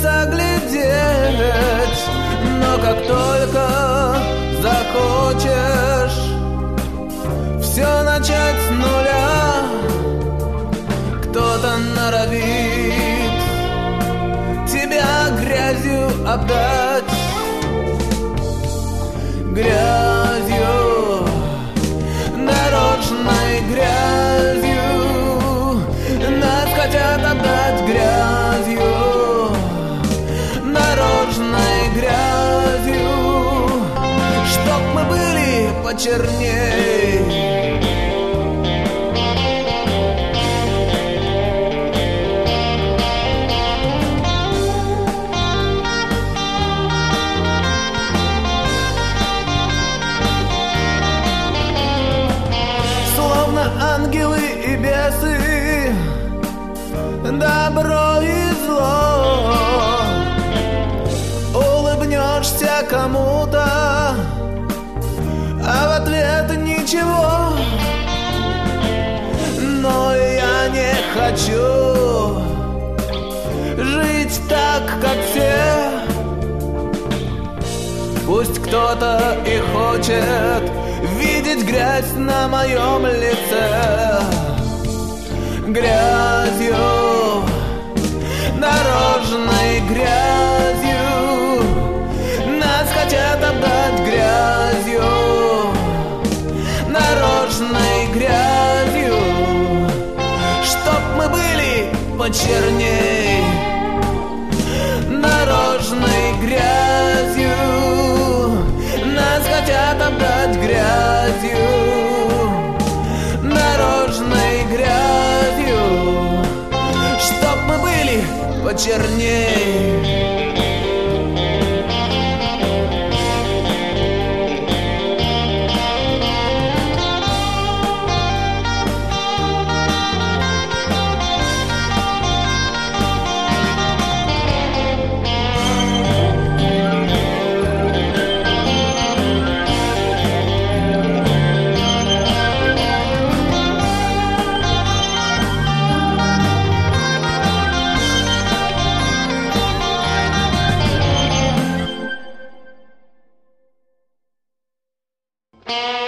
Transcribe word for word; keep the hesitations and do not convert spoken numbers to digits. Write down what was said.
заглядеть. Но как только захочешь все начать с нуля, кто-то норовит тебя грязью обдать. Грязью, дорожной грязью, нас хотят отдать грязью, дорожной грязью, чтоб мы были почерней. Ангелы и бесы, добро и зло. Улыбнешься кому-то, а в ответ ничего. Но я не хочу жить так, как все. Пусть кто-то и хочет видеть грязь на моем лице. Грязью, дорожной грязью, нас хотят отдать грязью, дорожной грязью, чтоб мы были почерней. Дорожной грязью нас хотят отдать грязью, дорожной грязью, чтоб мы были почерней. you